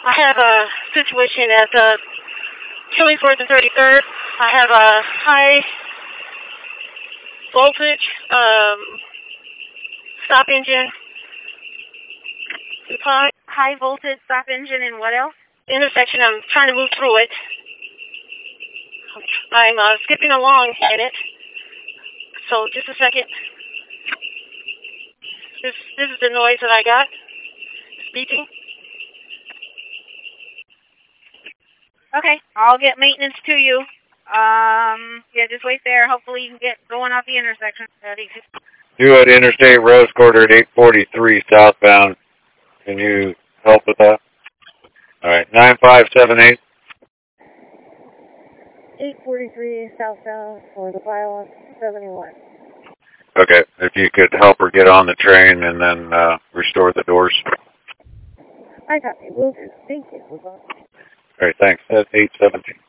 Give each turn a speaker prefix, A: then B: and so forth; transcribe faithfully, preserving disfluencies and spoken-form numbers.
A: I have a situation at uh, Killingsworth and thirty-third. I have a high voltage um, stop engine. High,
B: high voltage stop engine and what else?
A: Intersection. I'm trying to move through it. I'm uh, skipping along in it. So just a second. This this is the noise that I got. It's beeping.
B: Okay, I'll get maintenance to you. Um, yeah, just wait there. Hopefully you can get going off the intersection.
C: You at Interstate Rose Quarter at eight forty-three southbound. Can you help with that? All right, nine five seven eight.
A: eight forty-three southbound for the Violence seventy-one.
C: Okay, if you could help her get on the train and then uh, restore the doors.
A: I got it. Will do. Thank you.
C: All right, thanks. That's eight seventeen.